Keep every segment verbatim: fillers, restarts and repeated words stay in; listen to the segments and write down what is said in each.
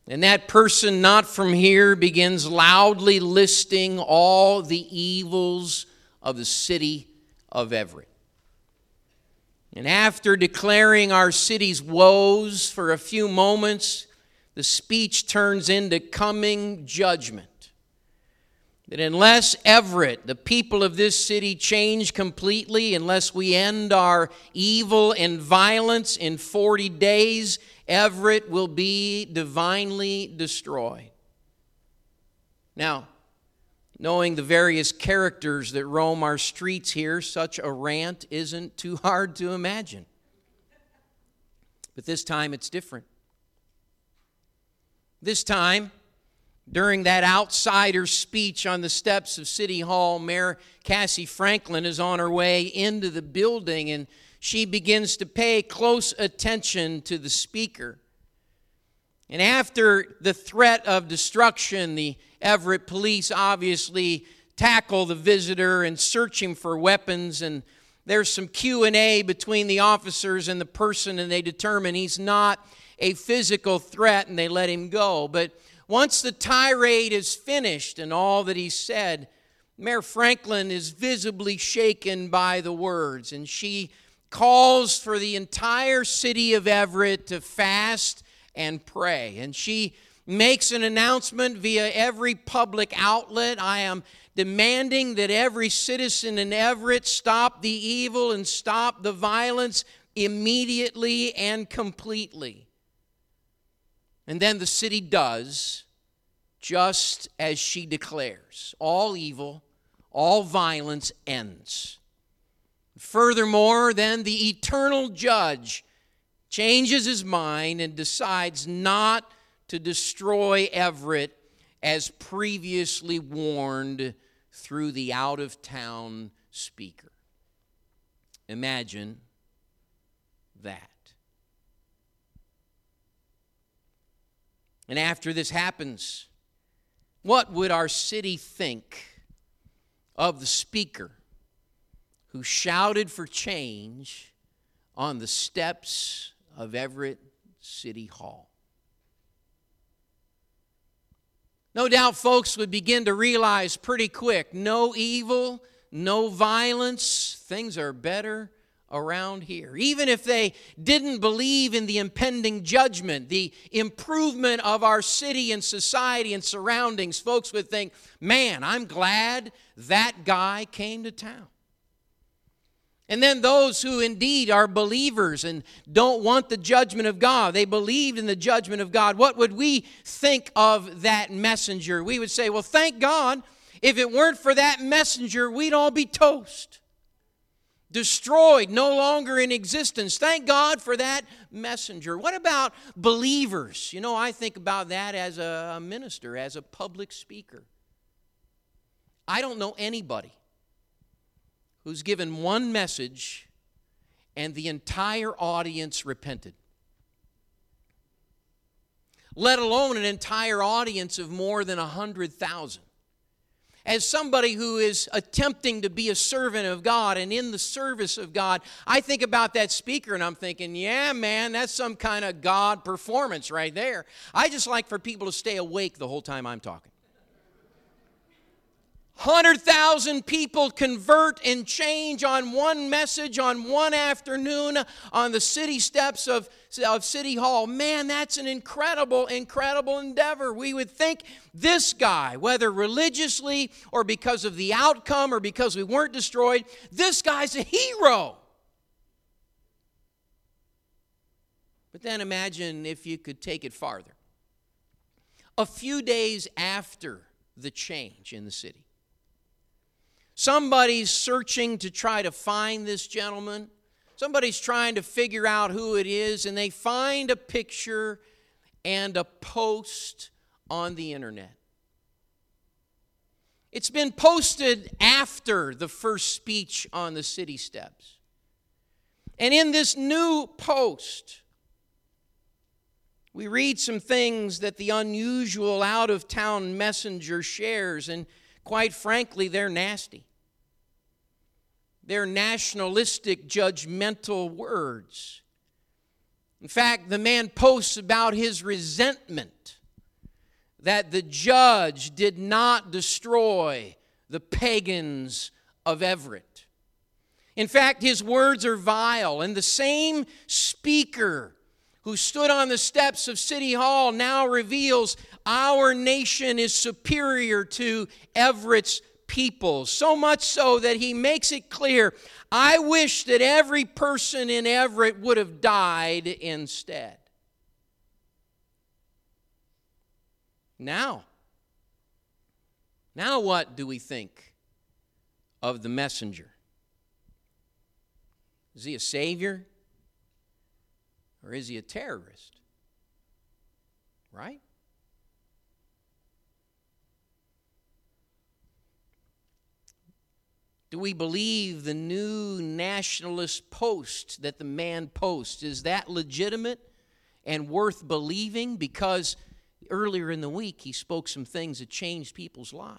And that person not from here begins loudly listing all the evils of the city of Everett. And after declaring our city's woes for a few moments, the speech turns into coming judgment. That unless Everett, the people of this city, change completely, unless we end our evil and violence in forty days, Everett will be divinely destroyed. Now, knowing the various characters that roam our streets here, such a rant isn't too hard to imagine. But this time it's different. This time, during that outsider speech on the steps of City Hall, Mayor Cassie Franklin is on her way into the building, and she begins to pay close attention to the speaker. And after the threat of destruction, the Everett police obviously tackle the visitor and search him for weapons, and there's some Q and A between the officers and the person, and they determine he's not a physical threat, and they let him go. But once the tirade is finished and all that he said, Mayor Franklin is visibly shaken by the words, and she calls for the entire city of Everett to fast and pray. And she makes an announcement via every public outlet. I am demanding that every citizen in Everett stop the evil and stop the violence immediately and completely. And then the city does just as she declares. All evil, all violence ends. Furthermore, then the eternal judge changes his mind and decides not to destroy Everett as previously warned through the out-of-town speaker. Imagine that. And after this happens, what would our city think of the speaker who shouted for change on the steps of Everett City Hall? No doubt folks would begin to realize pretty quick, no evil, no violence, things are better around here. Even if they didn't believe in the impending judgment, the improvement of our city and society and surroundings, folks would think, man, I'm glad that guy came to town. And then those who indeed are believers and don't want the judgment of God, they believed in the judgment of God, what would we think of that messenger? We would say, well, thank God, if it weren't for that messenger, we'd all be toast. Destroyed, no longer in existence. Thank God for that messenger. What about believers? You know, I think about that as a minister, as a public speaker. I don't know anybody who's given one message and the entire audience repented, let alone an entire audience of more than one hundred thousand. As somebody who is attempting to be a servant of God and in the service of God, I think about that speaker and I'm thinking, yeah, man, that's some kind of God performance right there. I just like for people to stay awake the whole time I'm talking. one hundred thousand people convert and change on one message on one afternoon on the city steps of, of City Hall. Man, that's an incredible, incredible endeavor. We would think this guy, whether religiously or because of the outcome or because we weren't destroyed, this guy's a hero. But then imagine if you could take it farther. A few days after the change in the city, somebody's searching to try to find this gentleman. Somebody's trying to figure out who it is, and they find a picture and a post on the internet. It's been posted after the first speech on the city steps. And in this new post, we read some things that the unusual out-of-town messenger shares, and quite frankly, they're nasty. They're nationalistic, judgmental words. In fact, the man posts about his resentment that the judge did not destroy the pagans of Everett. In fact, his words are vile, and the same speaker who stood on the steps of City Hall now reveals our nation is superior to Everett's people. So much so that he makes it clear, I wish that every person in Everett would have died instead. Now, now what do we think of the messenger? Is he a savior? Or is he a terrorist? Right? Do we believe the new nationalist post that the man posts? Is that legitimate and worth believing? Because earlier in the week he spoke some things that changed people's lives.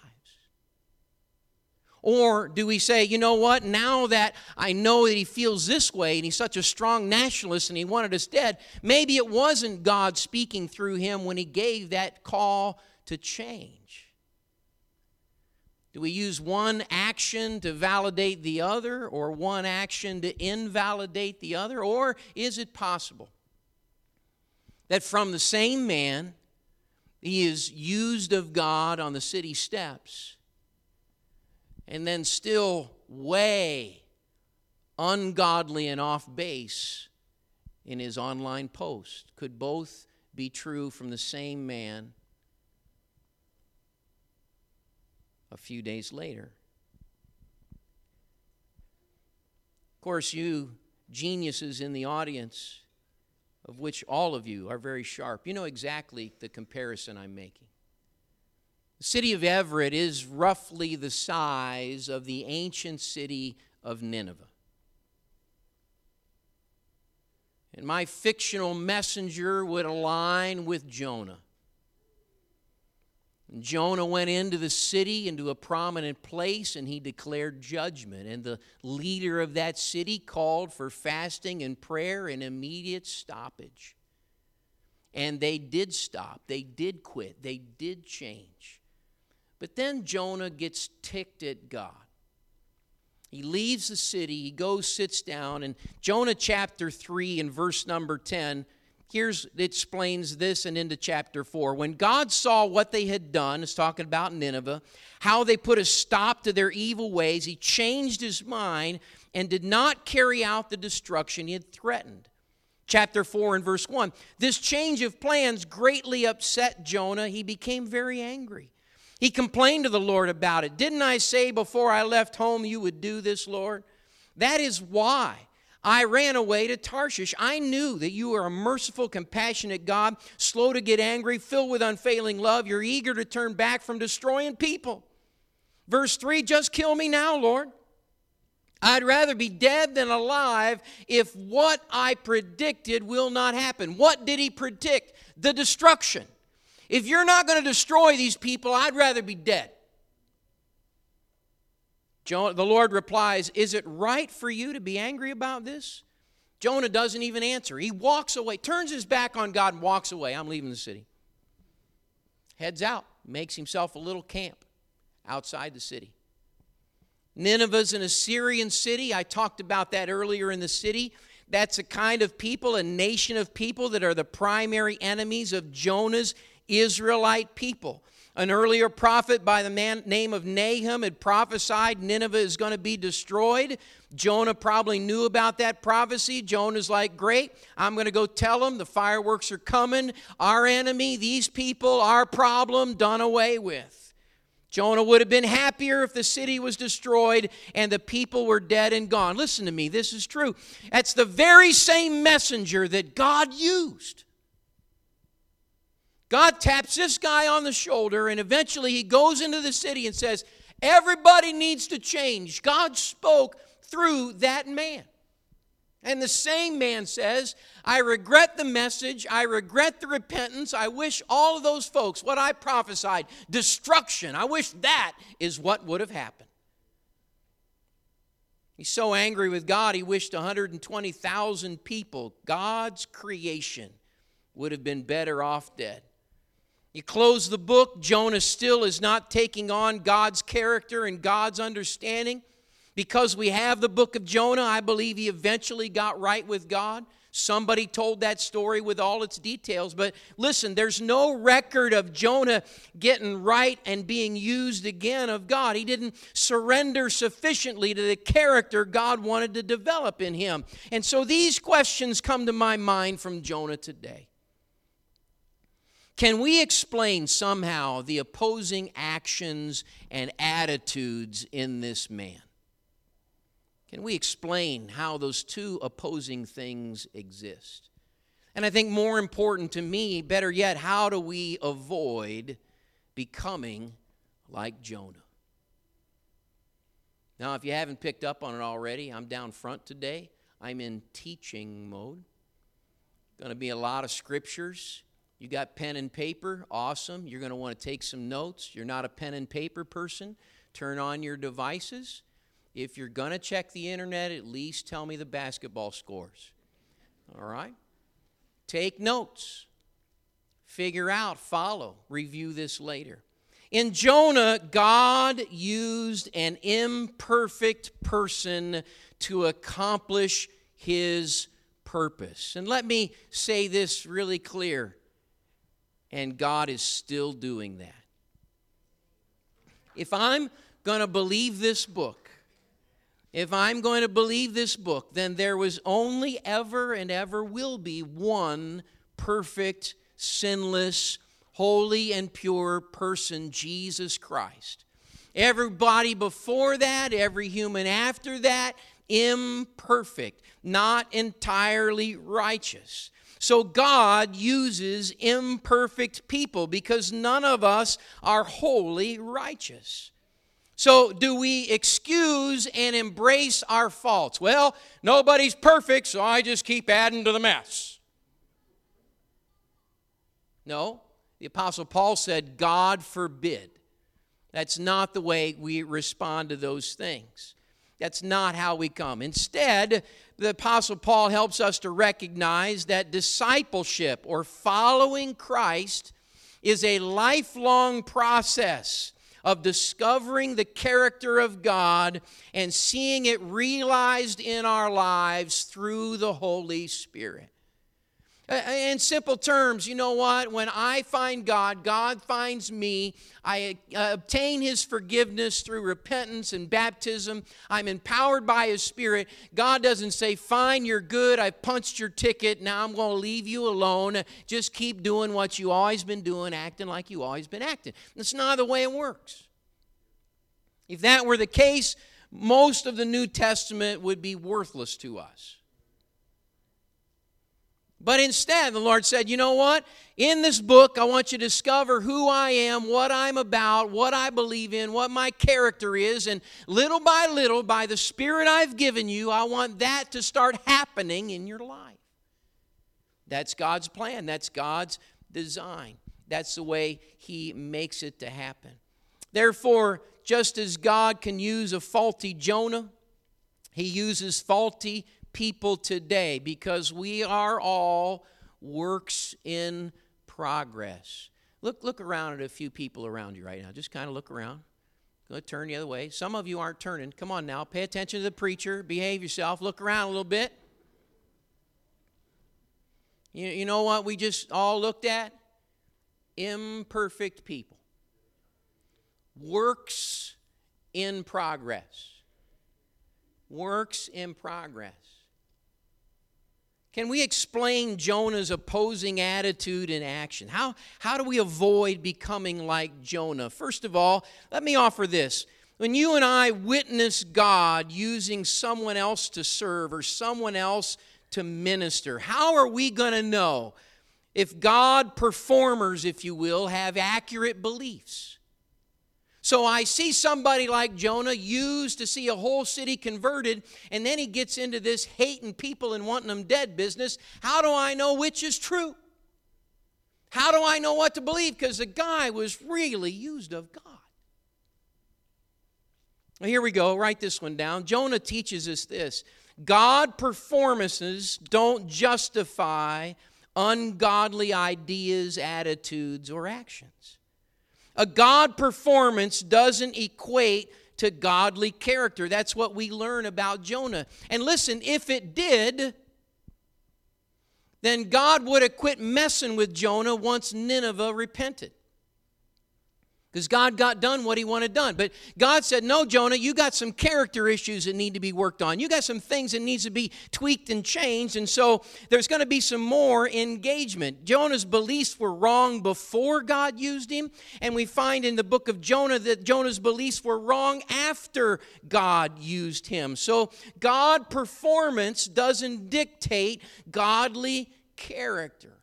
Or do we say, you know what, now that I know that he feels this way and he's such a strong nationalist and he wanted us dead, maybe it wasn't God speaking through him when he gave that call to change? Do we use one action to validate the other, or one action to invalidate the other? Or is it possible that from the same man, he is used of God on the city steps, and then still way ungodly and off base in his online post? Could both be true from the same man a few days later? Of course, you geniuses in the audience, of which all of you are very sharp, you know exactly the comparison I'm making. The city of Everett is roughly the size of the ancient city of Nineveh. And my fictional messenger would align with Jonah. And Jonah went into the city, into a prominent place, and he declared judgment. And the leader of that city called for fasting and prayer and immediate stoppage. And they did stop. They did quit. They did change. But then Jonah gets ticked at God. He leaves the city. He goes, sits down. And Jonah chapter three and verse number ten, here's, it explains this and into chapter four. When God saw what they had done, it's talking about Nineveh, how they put a stop to their evil ways, he changed his mind and did not carry out the destruction he had threatened. Chapter four and verse one. This change of plans greatly upset Jonah. He became very angry. He complained to the Lord about it. Didn't I say before I left home you would do this, Lord? That is why I ran away to Tarshish. I knew that you are a merciful, compassionate God, slow to get angry, filled with unfailing love. You're eager to turn back from destroying people. Verse three, just kill me now, Lord. I'd rather be dead than alive if what I predicted will not happen. What did he predict? The destruction. If you're not going to destroy these people, I'd rather be dead. Jonah, the Lord replies, is it right for you to be angry about this? Jonah doesn't even answer. He walks away, turns his back on God and walks away. I'm leaving the city. Heads out, makes himself a little camp outside the city. Nineveh's an Assyrian city. I talked about that earlier in the city. That's a kind of people, a nation of people that are the primary enemies of Jonah's Israelite people. An earlier prophet by the man, name of Nahum had prophesied Nineveh is going to be destroyed. Jonah probably knew about that prophecy. Jonah's like, great, I'm going to go tell them the fireworks are coming. Our enemy, these people, our problem, done away with. Jonah would have been happier if the city was destroyed and the people were dead and gone. Listen to me, this is true. That's the very same messenger that God used. God taps this guy on the shoulder, and eventually he goes into the city and says, everybody needs to change. God spoke through that man. And the same man says, I regret the message. I regret the repentance. I wish all of those folks, what I prophesied, destruction. I wish that is what would have happened. He's so angry with God, he wished one hundred twenty thousand people, God's creation, would have been better off dead. You close the book, Jonah still is not taking on God's character and God's understanding. Because we have the book of Jonah, I believe he eventually got right with God. Somebody told that story with all its details. But listen, there's no record of Jonah getting right and being used again of God. He didn't surrender sufficiently to the character God wanted to develop in him. And so these questions come to my mind from Jonah today. Can we explain somehow the opposing actions and attitudes in this man? Can we explain how those two opposing things exist? And I think more important to me, better yet, how do we avoid becoming like Jonah? Now, if you haven't picked up on it already, I'm down front today. I'm in teaching mode. Going to be a lot of scriptures. You got pen and paper, awesome. You're going to want to take some notes. You're not a pen and paper person. Turn on your devices. If you're going to check the internet, at least tell me the basketball scores. All right? Take notes. Figure out, follow, review this later. In Jonah, God used an imperfect person to accomplish his purpose. And let me say this really clear. And God is still doing that. If I'm going to believe this book, if I'm going to believe this book, then there was only ever and ever will be one perfect, sinless, holy and pure person, Jesus Christ. Everybody before that, every human after that, imperfect, not entirely righteous. So God uses imperfect people because none of us are wholly righteous. So do we excuse and embrace our faults? Well, nobody's perfect, so I just keep adding to the mess. No, the Apostle Paul said, God forbid. That's not the way we respond to those things. That's not how we come. Instead, the Apostle Paul helps us to recognize that discipleship or following Christ is a lifelong process of discovering the character of God and seeing it realized in our lives through the Holy Spirit. In simple terms, you know what? When I find God, God finds me. I obtain His forgiveness through repentance and baptism. I'm empowered by His Spirit. God doesn't say, fine, you're good. I've punched your ticket. Now I'm going to leave you alone. Just keep doing what you always been doing, acting like you always been acting. That's not the way it works. If that were the case, most of the New Testament would be worthless to us. But instead, the Lord said, you know what? In this book, I want you to discover who I am, what I'm about, what I believe in, what my character is. And little by little, by the Spirit I've given you, I want that to start happening in your life. That's God's plan. That's God's design. That's the way He makes it to happen. Therefore, just as God can use a faulty Jonah, He uses faulty people today because we are all works in progress. Look, look around at a few people around you right now. Just kind of look around. Go turn the other way. Some of you aren't turning. Come on now. Pay attention to the preacher. Behave yourself. Look around a little bit. You, you know what we just all looked at? Imperfect people. Works in progress. Works in progress. Can we explain Jonah's opposing attitude and action? How, how do we avoid becoming like Jonah? First of all, let me offer this. When you and I witness God using someone else to serve or someone else to minister, how are we going to know if God performers, if you will, have accurate beliefs? So I see somebody like Jonah used to see a whole city converted, and then he gets into this hating people and wanting them dead business. How do I know which is true? How do I know what to believe? Because the guy was really used of God. Well, here we go. Write this one down. Jonah teaches us this. God performances don't justify ungodly ideas, attitudes, or actions. A God performance doesn't equate to godly character. That's what we learn about Jonah. And listen, if it did, then God would have quit messing with Jonah once Nineveh repented. Because God got done what he wanted done. But God said, no, Jonah, you got some character issues that need to be worked on. You got some things that needs to be tweaked and changed. And so there's going to be some more engagement. Jonah's beliefs were wrong before God used him. And we find in the book of Jonah that Jonah's beliefs were wrong after God used him. So God performance doesn't dictate godly character.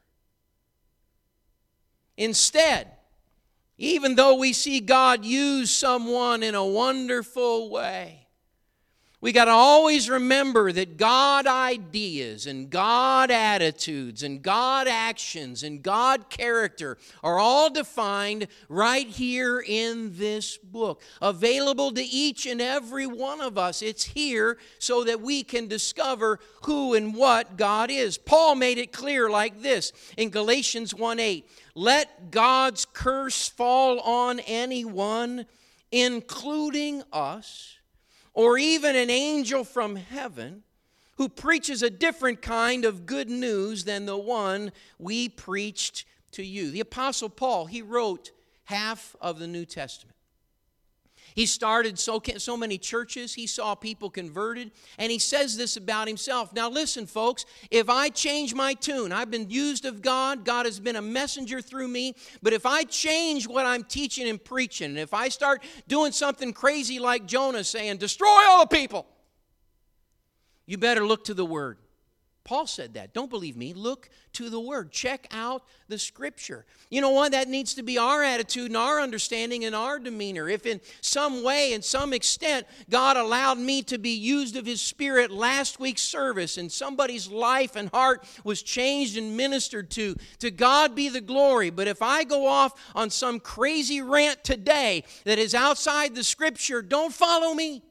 Instead, even though we see God use someone in a wonderful way, we got to always remember that God ideas and God attitudes and God actions and God character are all defined right here in this book, available to each and every one of us. It's here so that we can discover who and what God is. Paul made it clear like this in Galatians one eight. Let God's curse fall on anyone, including us, or even an angel from heaven who preaches a different kind of good news than the one we preached to you. The Apostle Paul, he wrote half of the New Testament. He started so, so many churches. He saw people converted. And he says this about himself. Now listen, folks. If I change my tune, I've been used of God. God has been a messenger through me. But if I change what I'm teaching and preaching, and if I start doing something crazy like Jonah saying, destroy all the people, you better look to the Word. Paul said that. Don't believe me. Look to the Word. Check out the Scripture. You know what? That needs to be our attitude and our understanding and our demeanor. If in some way, in some extent, God allowed me to be used of His Spirit last week's service and somebody's life and heart was changed and ministered to, to God be the glory. But if I go off on some crazy rant today that is outside the Scripture, don't follow me.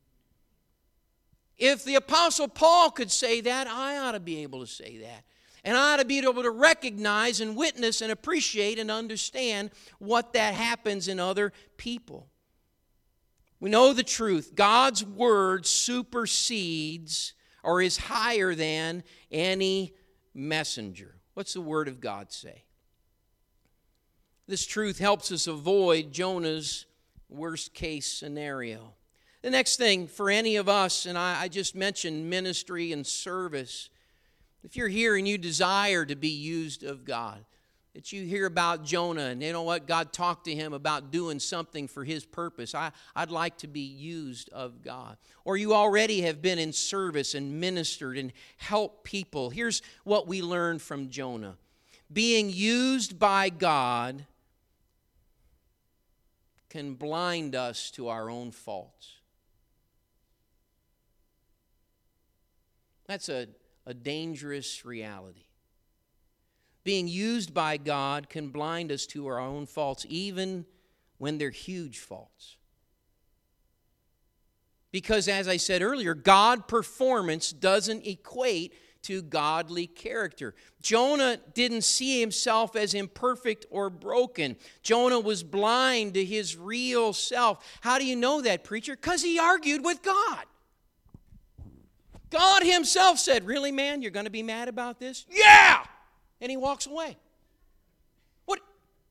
If the Apostle Paul could say that, I ought to be able to say that. And I ought to be able to recognize and witness and appreciate and understand what that happens in other people. We know the truth. God's Word supersedes or is higher than any messenger. What's the Word of God say? This truth helps us avoid Jonah's worst case scenario. The next thing for any of us, and I, I just mentioned ministry and service. If you're here and you desire to be used of God, that you hear about Jonah and you know what, God talked to him about doing something for His purpose. I, I'd like to be used of God. Or you already have been in service and ministered and helped people. Here's what we learned from Jonah. Being used by God can blind us to our own faults. That's a, a dangerous reality. Being used by God can blind us to our own faults, even when they're huge faults. Because, as I said earlier, God performance doesn't equate to godly character. Jonah didn't see himself as imperfect or broken. Jonah was blind to his real self. How do you know that, preacher? Because he argued with God. God Himself said, really, man, you're going to be mad about this? Yeah! And he walks away. What?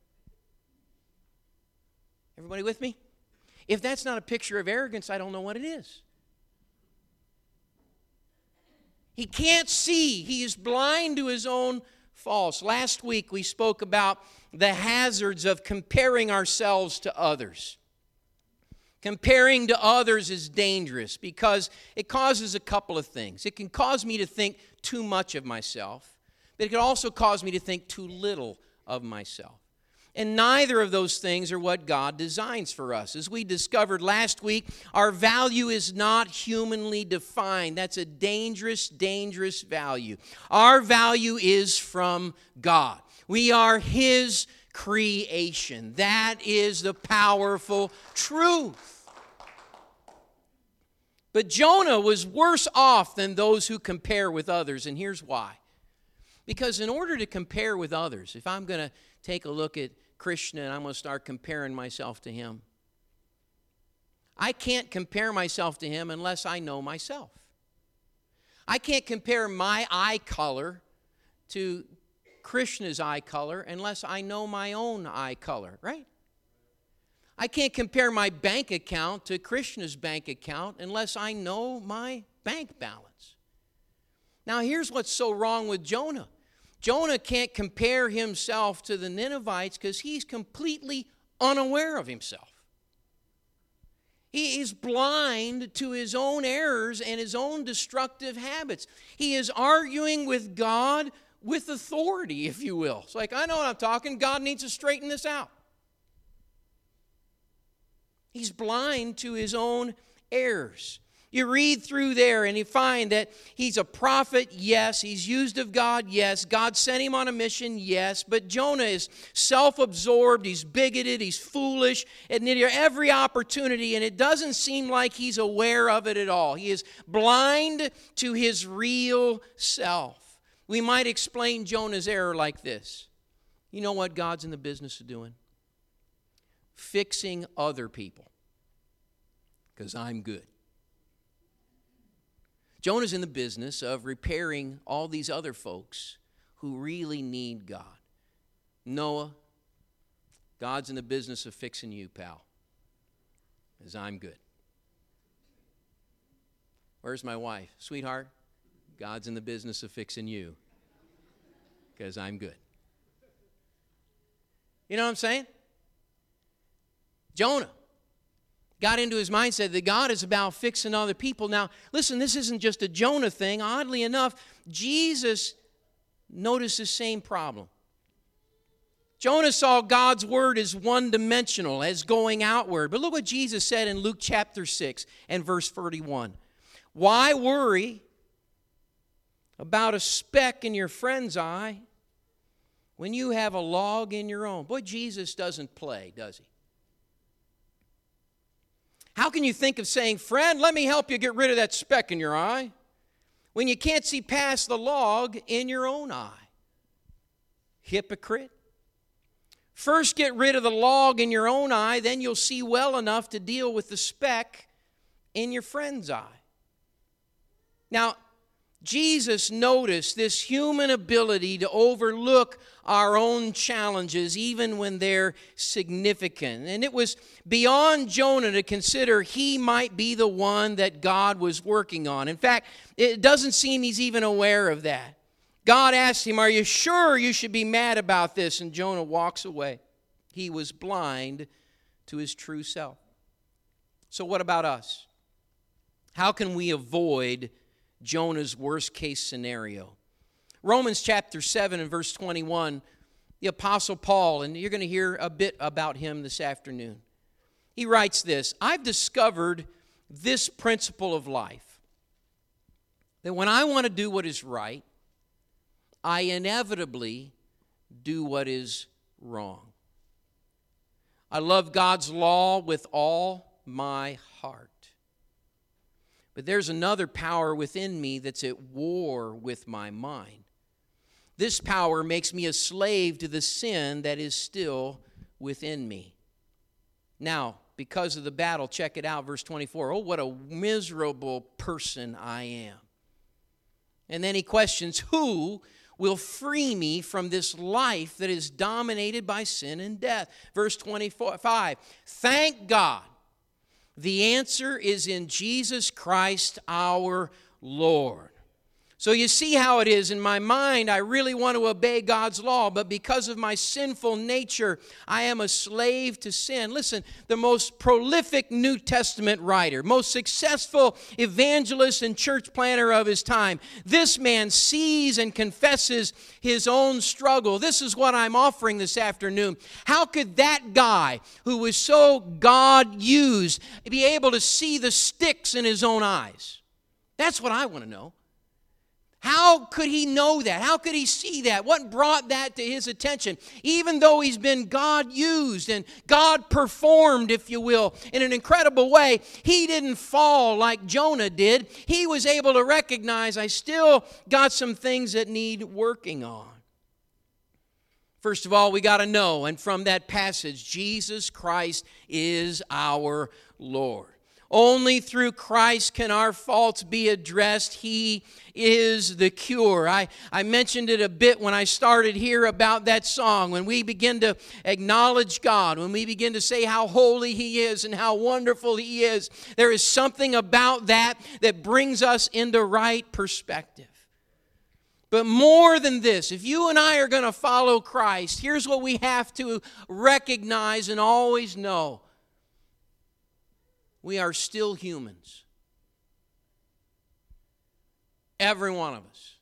Everybody with me? If that's not a picture of arrogance, I don't know what it is. He can't see. He is blind to his own faults. Last week we spoke about the hazards of comparing ourselves to others. Comparing to others is dangerous because it causes a couple of things. It can cause me to think too much of myself, but it can also cause me to think too little of myself. And neither of those things are what God designs for us. As we discovered last week, our value is not humanly defined. That's a dangerous, dangerous value. Our value is from God. We are His creation. That is the powerful truth. But Jonah was worse off than those who compare with others, and here's why. Because in order to compare with others, if I'm going to take a look at Krishna and I'm going to start comparing myself to him, I can't compare myself to him unless I know myself. I can't compare my eye color to Krishna's eye color unless I know my own eye color, right? I can't compare my bank account to Krishna's bank account unless I know my bank balance. Now, here's what's so wrong with Jonah. Jonah can't compare himself to the Ninevites because he's completely unaware of himself. He is blind to his own errors and his own destructive habits. He is arguing with God with authority, if you will. It's like, I know what I'm talking. God needs to straighten this out. He's blind to his own errors. You read through there and you find that he's a prophet, yes. He's used of God, yes. God sent him on a mission, yes. But Jonah is self-absorbed, he's bigoted, he's foolish, and near every opportunity, and it doesn't seem like he's aware of it at all. He is blind to his real self. We might explain Jonah's error like this. You know what God's in the business of doing? Fixing other people. Because I'm good. Jonah's in the business of repairing all these other folks who really need God. Noah, God's in the business of fixing you, pal, because I'm good. Where's my wife? Sweetheart, God's in the business of fixing you, because I'm good. You know what I'm saying? Jonah got into his mindset that God is about fixing other people. Now, listen, this isn't just a Jonah thing. Oddly enough, Jesus noticed the same problem. Jonah saw God's word as one-dimensional, as going outward. But look what Jesus said in Luke chapter six and verse thirty-one. Why worry about a speck in your friend's eye when you have a log in your own? Boy, Jesus doesn't play, does he? How can you think of saying, friend, let me help you get rid of that speck in your eye, when you can't see past the log in your own eye? Hypocrite. First get rid of the log in your own eye, then you'll see well enough to deal with the speck in your friend's eye. Now, Jesus noticed this human ability to overlook our own challenges even when they're significant. And it was beyond Jonah to consider he might be the one that God was working on. In fact, it doesn't seem he's even aware of that. God asked him, are you sure you should be mad about this? And Jonah walks away. He was blind to his true self. So what about us? How can we avoid Jonah's worst case scenario? Romans chapter seven and verse twenty-one, the Apostle Paul, and you're going to hear a bit about him this afternoon. He writes this, I've discovered this principle of life, that when I want to do what is right, I inevitably do what is wrong. I love God's law with all my heart. But there's another power within me that's at war with my mind. This power makes me a slave to the sin that is still within me. Now, because of the battle, check it out, verse twenty-four. Oh, what a miserable person I am. And then he questions, who will free me from this life that is dominated by sin and death? Verse twenty-five, thank God. The answer is in Jesus Christ our Lord. So you see how it is. In my mind, I really want to obey God's law, but because of my sinful nature, I am a slave to sin. Listen, the most prolific New Testament writer, most successful evangelist and church planter of his time, this man sees and confesses his own struggle. This is what I'm offering this afternoon. How could that guy who was so God-used be able to see the sticks in his own eyes? That's what I want to know. How could he know that? How could he see that? What brought that to his attention? Even though he's been God used and God performed, if you will, in an incredible way, he didn't fall like Jonah did. He was able to recognize, I still got some things that need working on. First of all, we got to know, and from that passage, Jesus Christ is our Lord. Only through Christ can our faults be addressed. He is the cure. I, I mentioned it a bit when I started here about that song. When we begin to acknowledge God, when we begin to say how holy He is and how wonderful He is, there is something about that that brings us into right perspective. But more than this, if you and I are going to follow Christ, here's what we have to recognize and always know. We are still humans. Every one of us.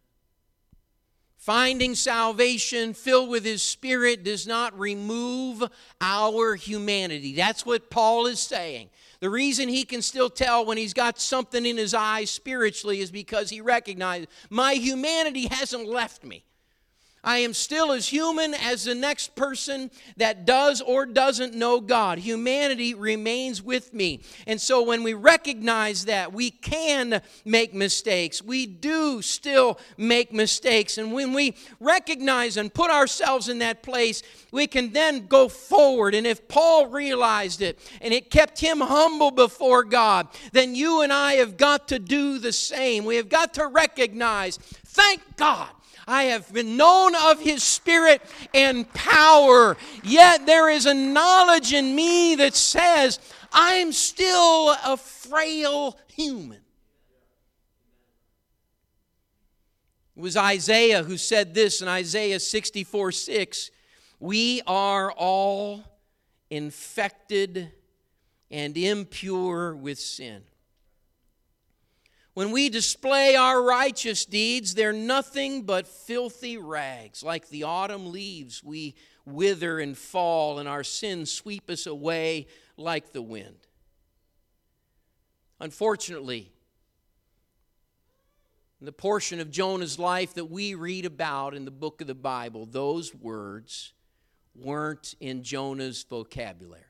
Finding salvation filled with His Spirit does not remove our humanity. That's what Paul is saying. The reason he can still tell when he's got something in his eyes spiritually is because he recognizes, my humanity hasn't left me. I am still as human as the next person that does or doesn't know God. Humanity remains with me. And so when we recognize that, we can make mistakes. We do still make mistakes. And when we recognize and put ourselves in that place, we can then go forward. And if Paul realized it and it kept him humble before God, then you and I have got to do the same. We have got to recognize, thank God, I have been known of His Spirit and power, yet there is a knowledge in me that says I'm still a frail human. It was Isaiah who said this in Isaiah sixty-four six, we are all infected and impure with sin. When we display our righteous deeds, they're nothing but filthy rags. Like the autumn leaves, we wither and fall, and our sins sweep us away like the wind. Unfortunately, in the portion of Jonah's life that we read about in the book of the Bible, those words weren't in Jonah's vocabulary.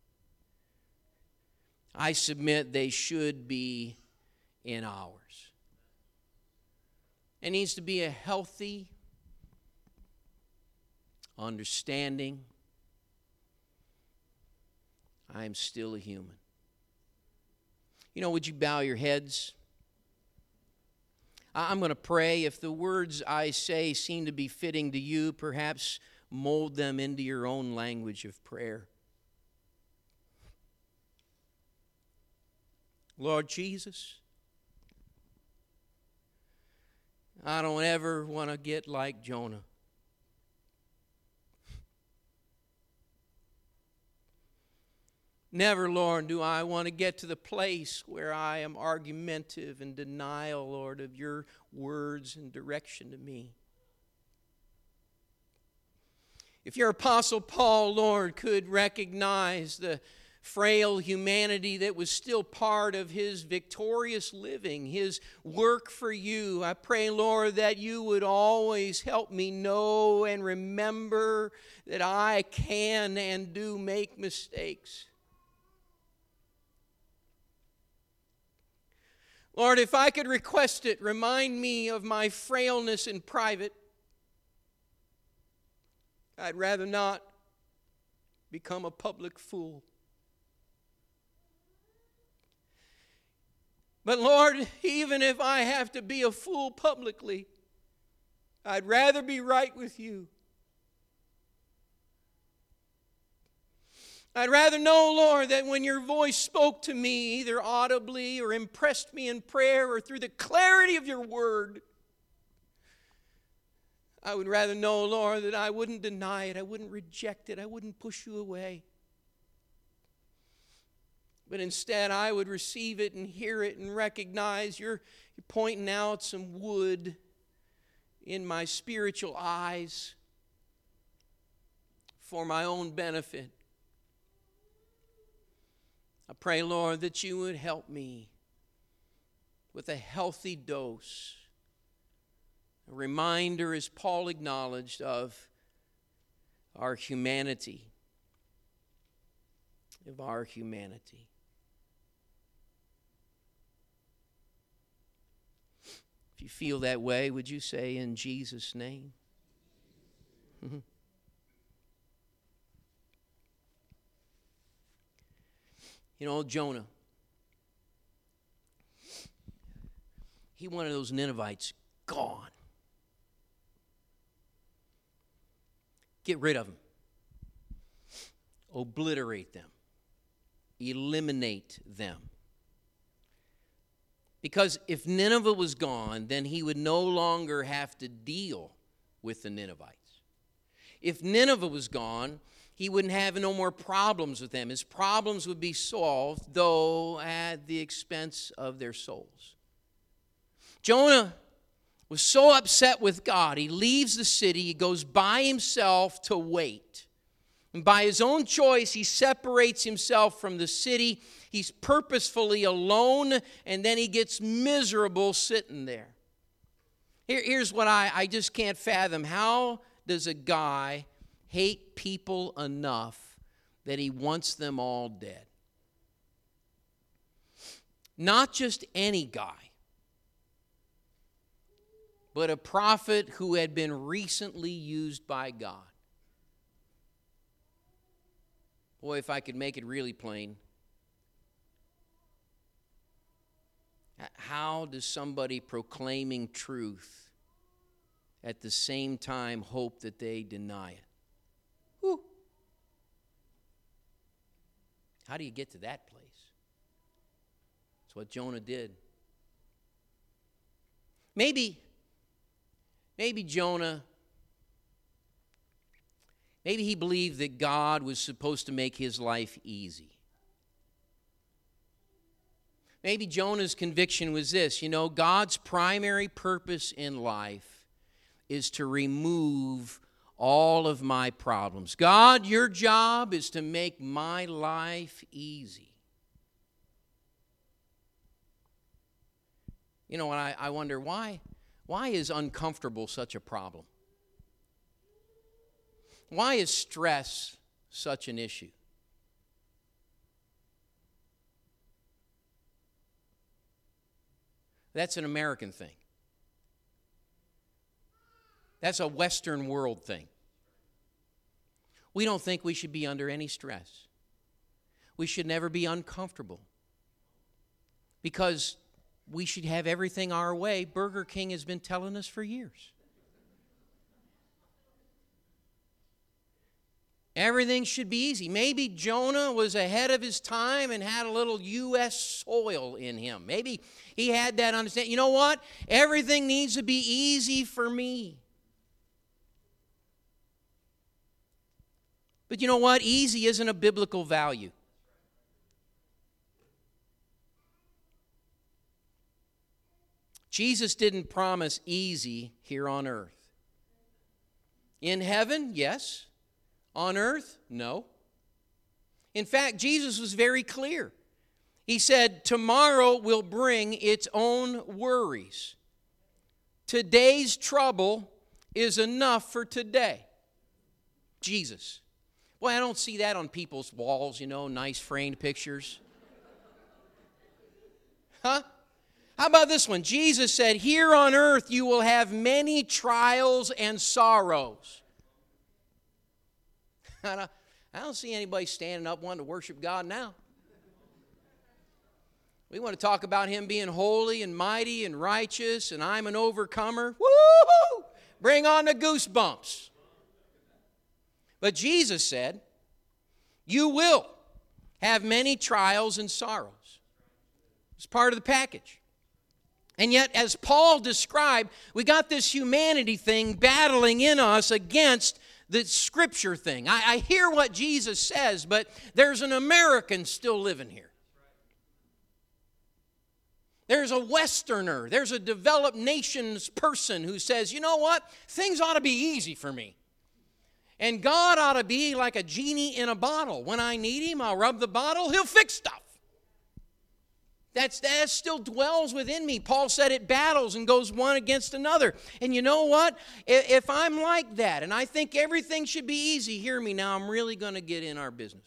I submit they should be in ours. It needs to be a healthy understanding. I am still a human. You know, would you bow your heads? I'm going to pray. If the words I say seem to be fitting to you, perhaps mold them into your own language of prayer. Lord Jesus, I don't ever want to get like Jonah. Never, Lord, do I want to get to the place where I am argumentative and denial, Lord, of your words and direction to me. If your Apostle Paul, Lord, could recognize the frail humanity that was still part of his victorious living, his work for you, I pray, Lord, that you would always help me know and remember that I can and do make mistakes. Lord, if I could request it, remind me of my frailness in private. I'd rather not become a public fool. But Lord, even if I have to be a fool publicly, I'd rather be right with you. I'd rather know, Lord, that when your voice spoke to me, either audibly or impressed me in prayer or through the clarity of your word, I would rather know, Lord, that I wouldn't deny it, I wouldn't reject it, I wouldn't push you away. But instead, I would receive it and hear it and recognize you're, you're pointing out some wood in my spiritual eyes for my own benefit. I pray, Lord, that you would help me with a healthy dose A reminder, as Paul acknowledged, of our humanity. Of our humanity. If you feel that way, would you say, in Jesus' name? Mm-hmm. You know, Jonah, he wanted those Ninevites gone. Get rid of them. Obliterate them. Eliminate them. Because if Nineveh was gone, then he would no longer have to deal with the Ninevites. If Nineveh was gone, he wouldn't have no more problems with them. His problems would be solved, though at the expense of their souls. Jonah was so upset with God, he leaves the city, he goes by himself to wait. And by his own choice, he separates himself from the city. He's purposefully alone, and then he gets miserable sitting there. Here, here's what I, I just can't fathom. How does a guy hate people enough that he wants them all dead? Not just any guy, but a prophet who had been recently used by God. Boy, if I could make it really plain, how does somebody proclaiming truth at the same time hope that they deny it? Whew. How do you get to that place? That's what Jonah did. Maybe, maybe Jonah, maybe he believed that God was supposed to make his life easy. Maybe Jonah's conviction was this, you know, God's primary purpose in life is to remove all of my problems. God, your job is to make my life easy. You know, and I, I wonder, why, why is uncomfortable such a problem? Why is stress such an issue? That's an American thing. That's a Western world thing. We don't think we should be under any stress. We should never be uncomfortable. Because we should have everything our way. Burger King has been telling us for years. Everything should be easy. Maybe Jonah was ahead of his time and had a little U S soil in him. Maybe he had that understanding. You know what? Everything needs to be easy for me. But you know what? Easy isn't a biblical value. Jesus didn't promise easy here on earth. In heaven, yes. On earth, no. In fact, Jesus was very clear. He said, tomorrow will bring its own worries. Today's trouble is enough for today. Jesus. Boy, I don't see that on people's walls, you know, nice framed pictures. Huh? How about this one? Jesus said, here on earth you will have many trials and sorrows. I don't see anybody standing up wanting to worship God now. We want to talk about Him being holy and mighty and righteous, and I'm an overcomer. Woo-hoo! Bring on the goosebumps. But Jesus said, you will have many trials and sorrows. It's part of the package. And yet, as Paul described, we got this humanity thing battling in us against the Scripture thing. I, I hear what Jesus says, but there's an American still living here. There's a Westerner, there's a developed nations person who says, you know what? Things ought to be easy for me. And God ought to be like a genie in a bottle. When I need Him, I'll rub the bottle, He'll fix stuff. That's, that still dwells within me. Paul said it battles and goes one against another. And you know what? If, if I'm like that and I think everything should be easy, hear me now, I'm really going to get in our business.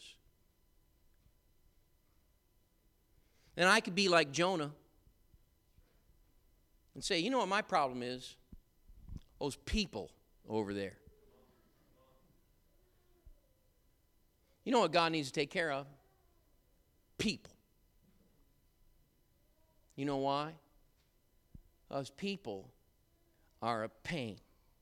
And I could be like Jonah and say, you know what my problem is? Those people over there. You know what God needs to take care of? People. You know why? Those people are a pain.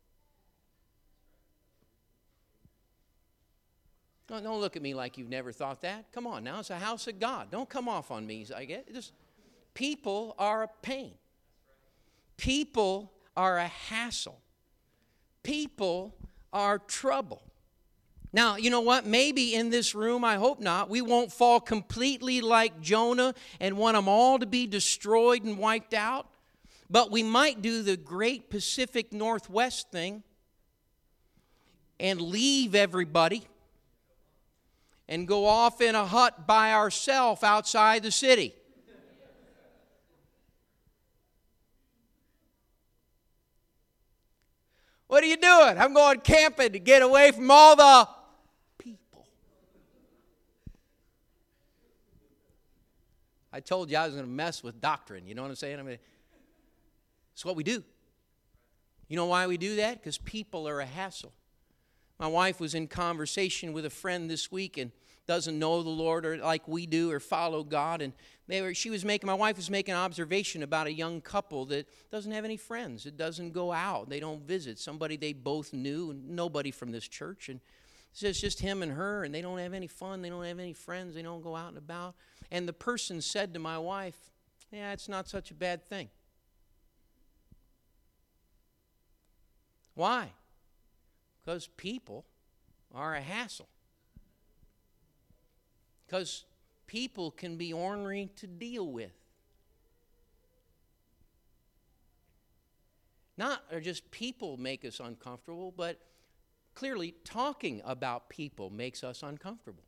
Don't, don't look at me like you've never thought that. Come on now, it's a house of God. Don't come off on me. I get it. Just, people are a pain. People are a hassle. People are trouble. Now, you know what? Maybe in this room, I hope not, we won't fall completely like Jonah and want them all to be destroyed and wiped out. But we might do the great Pacific Northwest thing and leave everybody and go off in a hut by ourselves outside the city. What are you doing? I'm going camping to get away from all the people. I told you I was going to mess with doctrine. You know what I'm saying? I mean, it's what we do. You know why we do that? Because people are a hassle. My wife was in conversation with a friend this week and doesn't know the Lord or like we do or follow God. And they were, she was making, my wife was making an observation about a young couple that doesn't have any friends. It doesn't go out. They don't visit. Somebody they both knew, and nobody from this church. And it's just him and her, and they don't have any fun. They don't have any friends. They don't go out and about. And the person said to my wife, yeah, it's not such a bad thing. Why? Because people are a hassle. Because people can be ornery to deal with. Not or just people make us uncomfortable, but clearly talking about people makes us uncomfortable.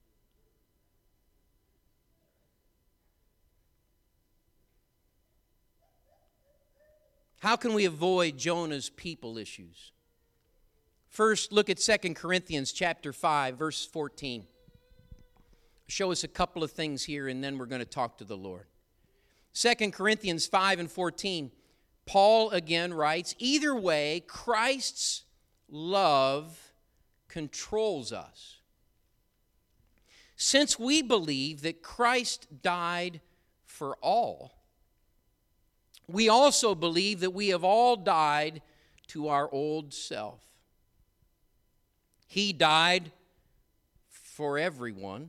How can we avoid Jonah's people issues? First, look at Second Corinthians chapter five, verse fourteen. Show us a couple of things here, and then we're going to talk to the Lord. Second Corinthians five and fourteen, Paul again writes, either way, Christ's love controls us. Since we believe that Christ died for all, we also believe that we have all died to our old self. He died for everyone,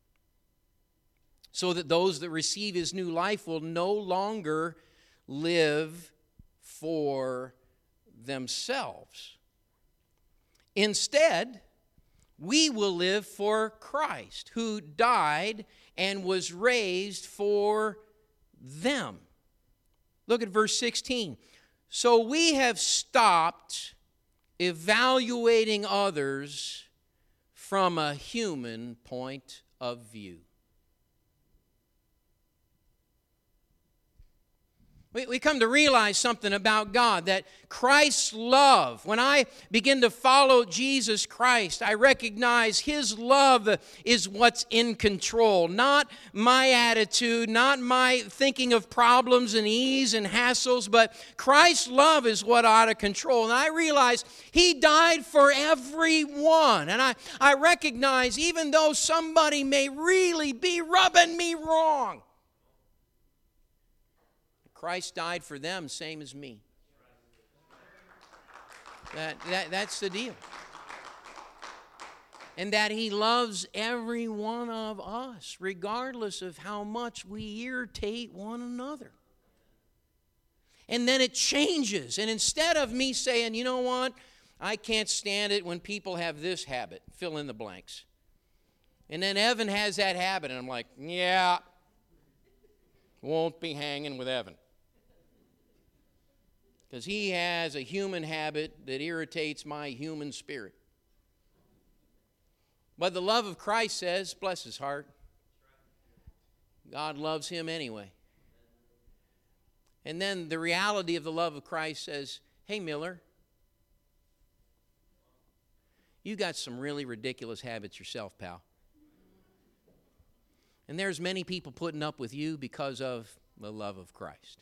so that those that receive his new life will no longer live for themselves. Instead, we will live for Christ, who died and was raised for them. Look at verse sixteen. So we have stopped evaluating others from a human point of view. We come to realize something about God, that Christ's love, when I begin to follow Jesus Christ, I recognize his love is what's in control, not my attitude, not my thinking of problems and ease and hassles, but Christ's love is what ought to control. And I realize he died for everyone. And I, I recognize even though somebody may really be rubbing me wrong, Christ died for them, same as me. That, that, that's the deal. And that he loves every one of us, regardless of how much we irritate one another. And then it changes. And instead of me saying, you know what, I can't stand it when people have this habit, fill in the blanks. And then Evan has that habit, and I'm like, yeah, won't be hanging with Evan. Because he has a human habit that irritates my human spirit. But the love of Christ says, bless his heart, God loves him anyway. And then the reality of the love of Christ says, hey, Miller, you got some really ridiculous habits yourself, pal. And there's many people putting up with you because of the love of Christ.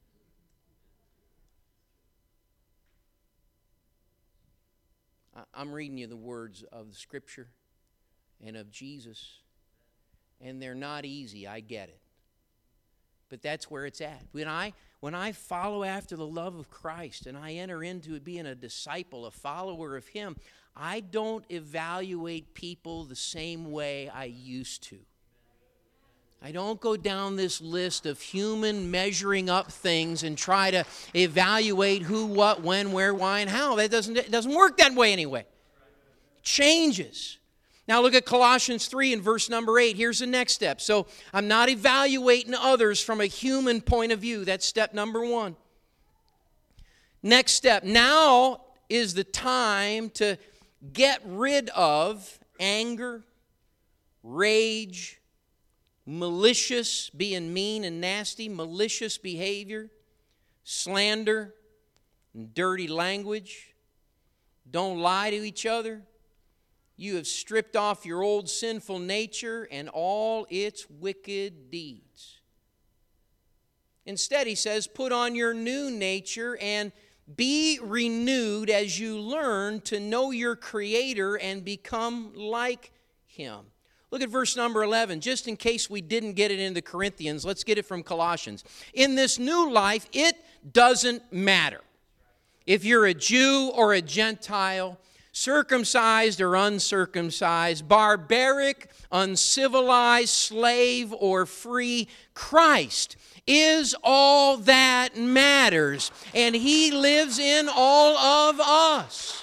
I'm reading you the words of the Scripture and of Jesus, and they're not easy, I get it. But that's where it's at. When I, when I follow after the love of Christ and I enter into being a disciple, a follower of Him, I don't evaluate people the same way I used to. I don't go down this list of human measuring up things and try to evaluate who, what, when, where, why, and how. That doesn't, it doesn't work that way anyway. It changes. Now look at Colossians three and verse number eight. Here's the next step. So I'm not evaluating others from a human point of view. That's step number one. Next step. Now is the time to get rid of anger, rage, malicious, being mean and nasty, malicious behavior, slander, and dirty language. Don't lie to each other. You have stripped off your old sinful nature and all its wicked deeds. Instead, he says, put on your new nature and be renewed as you learn to know your Creator and become like Him. Look at verse number eleven. Just in case we didn't get it in the Corinthians, let's get it from Colossians. In this new life, it doesn't matter if you're a Jew or a Gentile, circumcised or uncircumcised, barbaric, uncivilized, slave or free. Christ is all that matters, and He lives in all of us.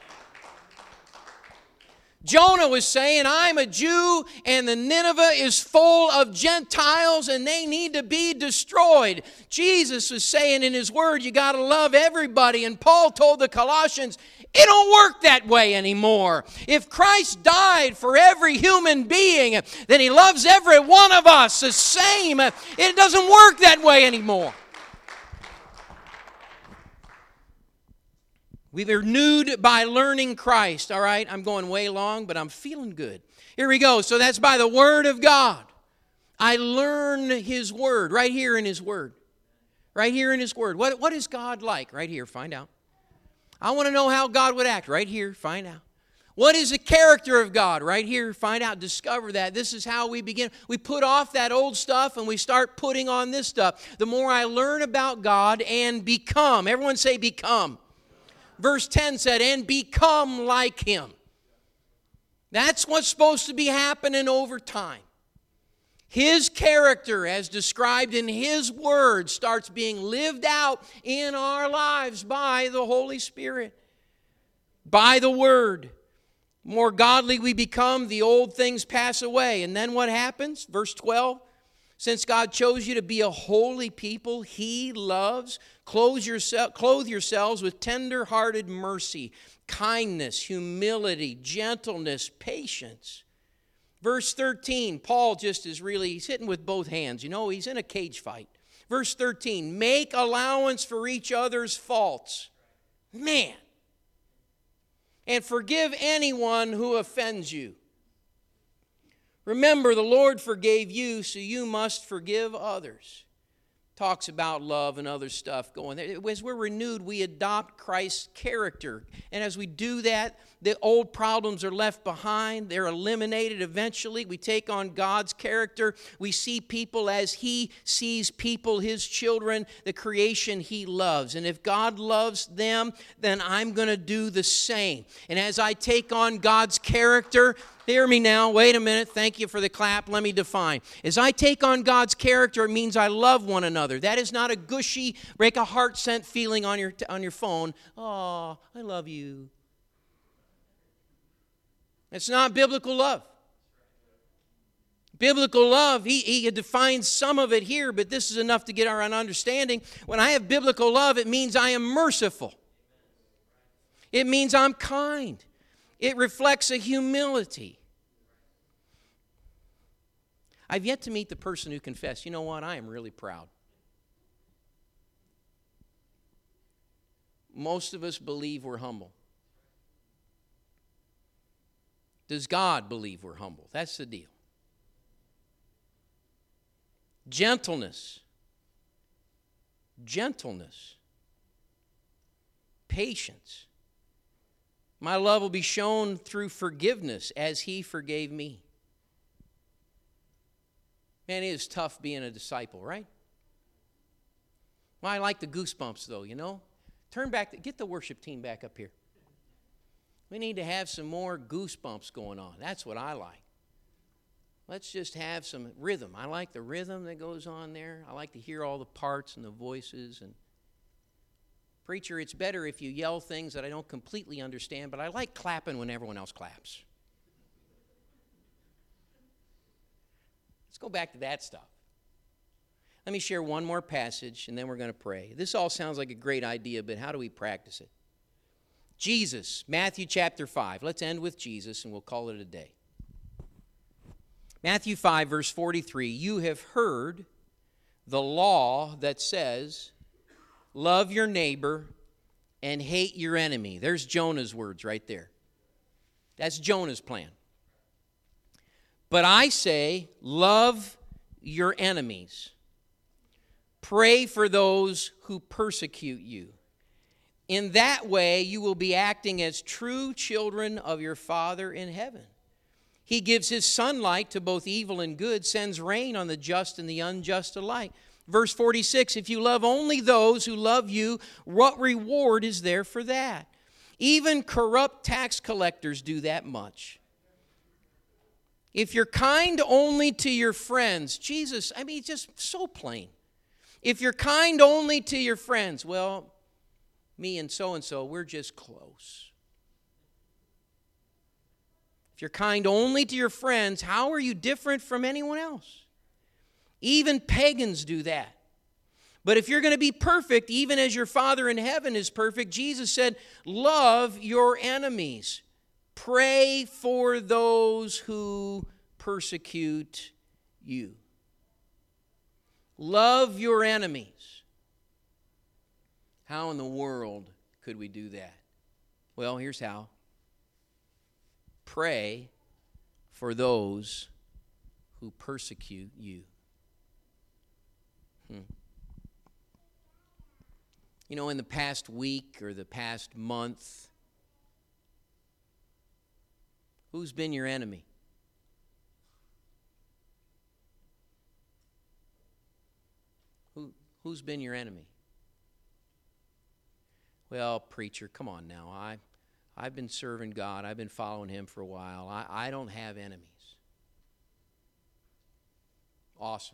Jonah was saying, I'm a Jew and the Nineveh is full of Gentiles and they need to be destroyed. Jesus was saying in His Word, you got to love everybody. And Paul told the Colossians, it don't work that way anymore. If Christ died for every human being, then He loves every one of us the same. It doesn't work that way anymore. We've renewed by learning Christ. All right, I'm going way long, but I'm feeling good. Here we go. So that's by the Word of God. I learn His Word right here in His Word. Right here in His Word. What, what is God like? Right here, find out. I want to know how God would act. Right here, find out. What is the character of God? Right here, find out, discover that. This is how we begin. We put off that old stuff and we start putting on this stuff. The more I learn about God and become. Everyone say become. Verse ten said, and become like Him. That's what's supposed to be happening over time. His character, as described in His Word, starts being lived out in our lives by the Holy Spirit, by the Word. The more godly we become, the old things pass away. And then what happens? Verse twelve, since God chose you to be a holy people He loves, clothe yourself, clothe yourselves with tender-hearted mercy, kindness, humility, gentleness, patience. Verse thirteen, Paul just is really, he's hitting with both hands. You know, he's in a cage fight. Verse thirteen, make allowance for each other's faults. Man. And forgive anyone who offends you. Remember, the Lord forgave you, so you must forgive others. Talks about love and other stuff going there. As we're renewed, we adopt Christ's character. And as we do that, the old problems are left behind. They're eliminated eventually. We take on God's character. We see people as He sees people, His children, the creation He loves. And if God loves them, then I'm going to do the same. And as I take on God's character, hear me now. Wait a minute. Thank you for the clap. Let me define. As I take on God's character, it means I love one another. That is not a gushy, break a heart sent feeling on your, on your phone. Oh, I love you. It's not biblical love. Biblical love, he, he defines some of it here, but this is enough to get our understanding. When I have biblical love, it means I am merciful. It means I'm kind. It reflects a humility. I've yet to meet the person who confessed, you know what, I am really proud. Most of us believe we're humble. Does God believe we're humble? That's the deal. Gentleness. Gentleness. Patience. My love will be shown through forgiveness as He forgave me. Man, it is tough being a disciple, right? Well, I like the goosebumps, though, you know. Turn back, get the worship team back up here. We need to have some more goosebumps going on. That's what I like. Let's just have some rhythm. I like the rhythm that goes on there. I like to hear all the parts and the voices. And preacher, it's better if you yell things that I don't completely understand, but I like clapping when everyone else claps. Let's go back to that stuff. Let me share one more passage, and then we're going to pray. This all sounds like a great idea, but how do we practice it? Jesus, Matthew chapter five. Let's end with Jesus, and we'll call it a day. Matthew five, verse forty-three. You have heard the law that says, love your neighbor and hate your enemy. There's Jonah's words right there. That's Jonah's plan. But I say, love your enemies. Pray for those who persecute you. In that way, you will be acting as true children of your Father in heaven. He gives His sunlight to both evil and good, sends rain on the just and the unjust alike. Verse forty-six, if you love only those who love you, what reward is there for that? Even corrupt tax collectors do that much. If you're kind only to your friends, Jesus, I mean, just so plain. If you're kind only to your friends, well, me and so-and-so, we're just close. If you're kind only to your friends, how are you different from anyone else? Even pagans do that. But if you're going to be perfect, even as your Father in heaven is perfect, Jesus said, love your enemies. Pray for those who persecute you. Love your enemies. How in the world could we do that? Well, here's how. Pray for those who persecute you. Hmm. You know, in the past week or the past month, who's been your enemy? Who, who's been your enemy? Well, preacher, come on now. I, I've been serving God. I've been following Him for a while. I, I don't have enemies. Awesome.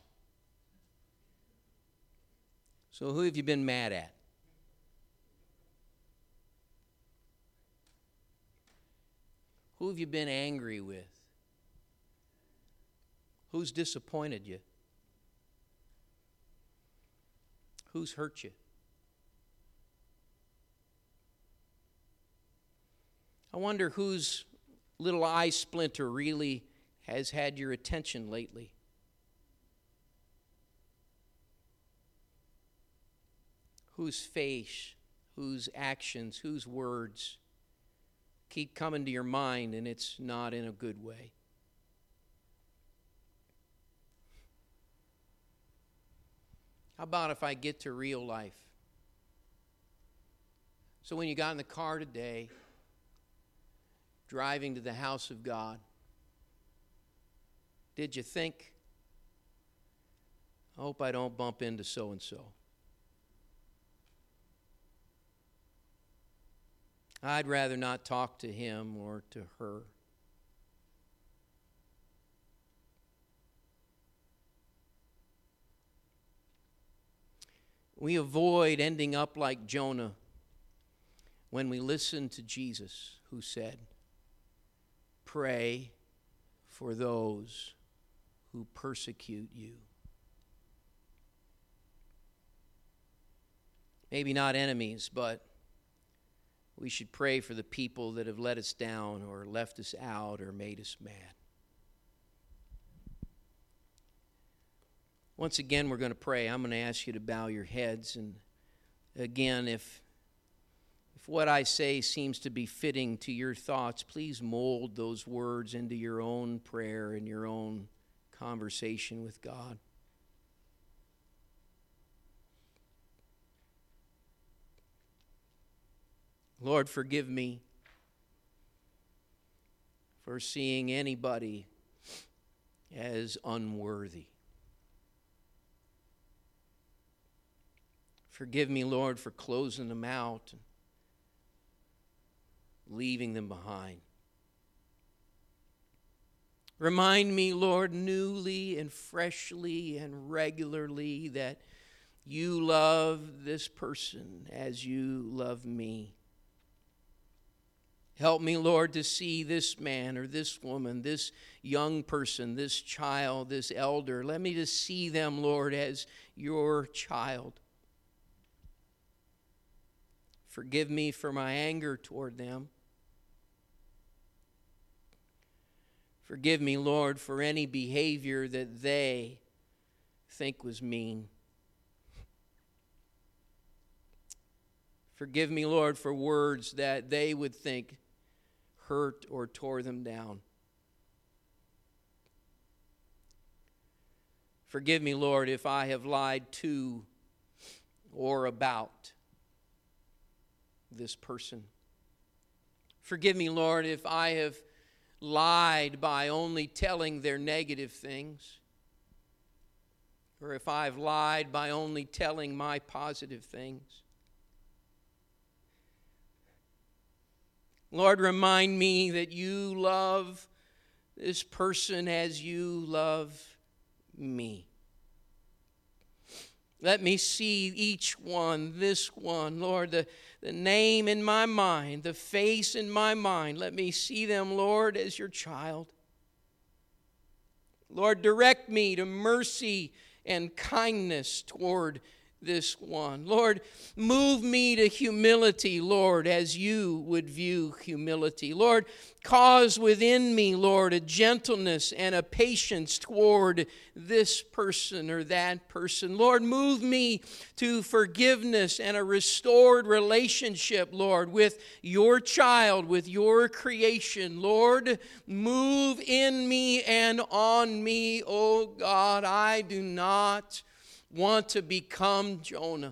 So who have you been mad at? Who have you been angry with? Who's disappointed you? Who's hurt you? I wonder whose little eye splinter really has had your attention lately. Whose face, whose actions, whose words keep coming to your mind, and it's not in a good way. How about if I get to real life? So when you got in the car today, driving to the house of God, did you think, I hope I don't bump into so-and-so? I'd rather not talk to him or to her. We avoid ending up like Jonah when we listen to Jesus, who said, pray for those who persecute you. Maybe not enemies, but we should pray for the people that have let us down or left us out or made us mad. Once again, we're going to pray. I'm going to ask you to bow your heads. And again, if If what I say seems to be fitting to your thoughts, please mold those words into your own prayer and your own conversation with God. Lord, forgive me for seeing anybody as unworthy. Forgive me, Lord, for closing them out and leaving them behind. Remind me, Lord, newly and freshly and regularly that you love this person as you love me. Help me, Lord, to see this man or this woman, this young person, this child, this elder. Let me to see them, Lord, as your child. Forgive me for my anger toward them. Forgive me, Lord, for any behavior that they think was mean. Forgive me, Lord, for words that they would think hurt or tore them down. Forgive me, Lord, if I have lied to or about this person. Forgive me, Lord, if I have lied by only telling their negative things, or if I've lied by only telling my positive things. Lord, remind me that you love this person as you love me. Let me see each one, this one, Lord, the, the name in my mind, the face in my mind. Let me see them, Lord, as your child. Lord, direct me to mercy and kindness toward this one. Lord, move me to humility, Lord, as you would view humility. Lord, cause within me, Lord, a gentleness and a patience toward this person or that person. Lord, move me to forgiveness and a restored relationship, Lord, with your child, with your creation. Lord, move in me and on me, oh God. I do not want to become Jonah.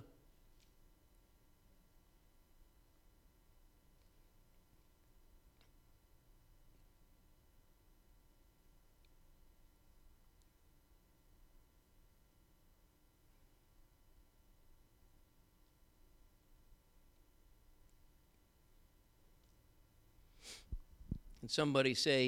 And somebody say,